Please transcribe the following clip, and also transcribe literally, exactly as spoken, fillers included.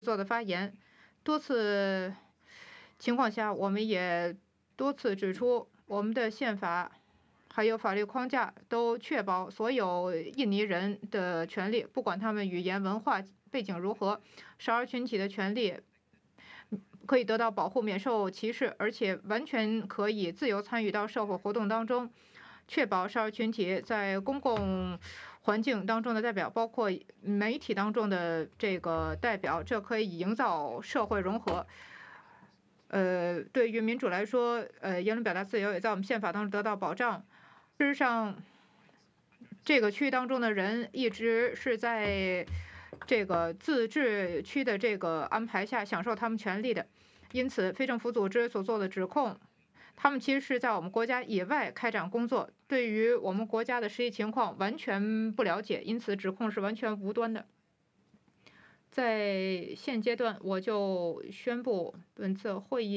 做的发言，多次情况下，我们也多次指出，我们的宪法还有法律框架都确保所有印尼人的权利，不管他们语言文化背景如何，少儿群体的权利可以得到保护，免受歧视，而且完全可以自由参与到社会活动当中，确保少儿群体在公共环境当中的代表，包括媒体当中的这个代表，这可以营造社会融合。呃，对于民主来说，呃，言论表达自由也在我们宪法当中得到保障。事实上，这个区当中的人一直是在这个自治区的这个安排下享受他们权利的，因此非政府组织所做的指控，他们其实是在我们国家以外开展工作，对于我们国家的实际情况完全不了解，因此指控是完全无端的。在现阶段，我就宣布本次会议